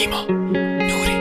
نیما نوری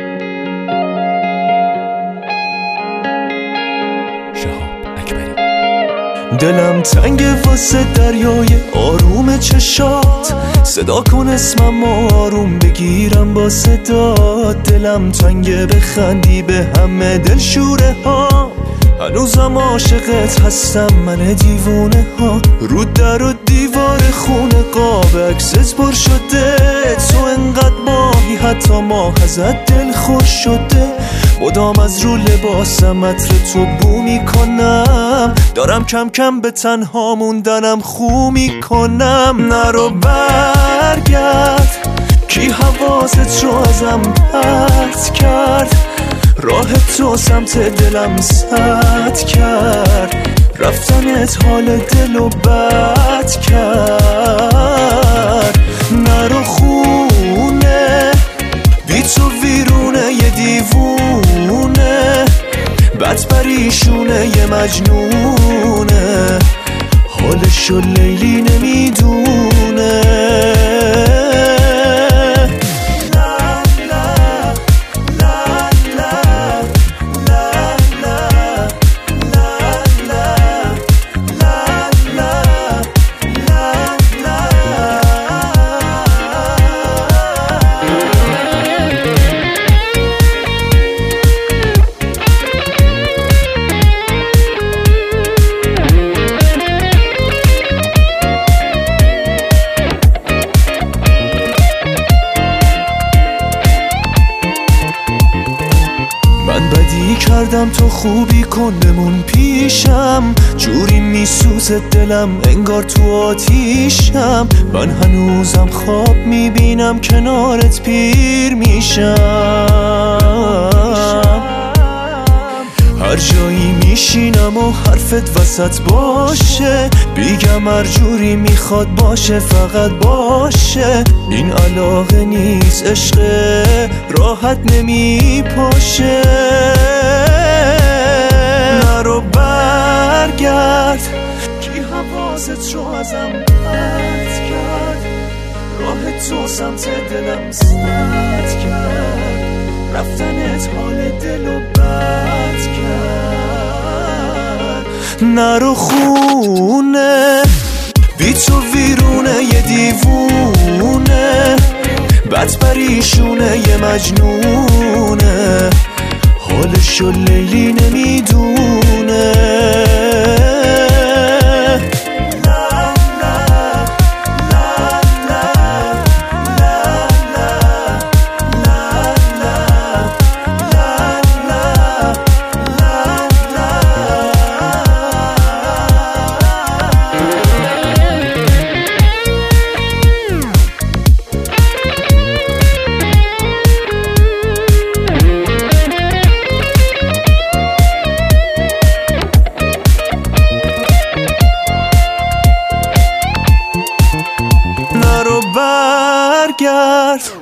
شهاب اکبری. دلم تنگ واسه دریای آروم چشات، صدا کن اسمم آروم بگیرم با صدات. دلم تنگ بخندی به همه دلشوره ها، هنوزم عاشقت هستم من دیوونه ها. رو در و دیوار خونه قاب عکست پر شده، تو انقدر ماهی حتی ماه ازت دل خوش شده. مدام از رو لباسم عطر تو بو میکنم، دارم کم کم به تنها موندنم خو میکنم. نرو برگرد کی حواست رو ازم پرت کرد، راه تو سمت دلم سد کرد، رفتنت حال دلو بد کرد. نرو خونه بی تو ویرونه یه دیوونه، بد پریشونه یه مجنونه، حالشو لیلی نمیدونه. من بدی کردم تو خوبی کن بمون پیشم، جوری میسوزه دلم انگار تو آتیشم. من هنوزم خواب میبینم کنارت پیر میشم، هر جایی میشینم و حرفت وسط باشه، بیگم هر جوری میخواد باشه فقط باشه. این علاقه نیست عشقه راحت نمیپاشه. نرو برگرد کی حواست رو ازم پرت کرد، راه تو سمت دلم سد کرد، رفتنت حال دلو بد کرد. نرو خونه بی تو ویرونه یه دیوونه، بد پریشونه یه مجنونه، حالشو لیلی نمیدونه. نرو برگرد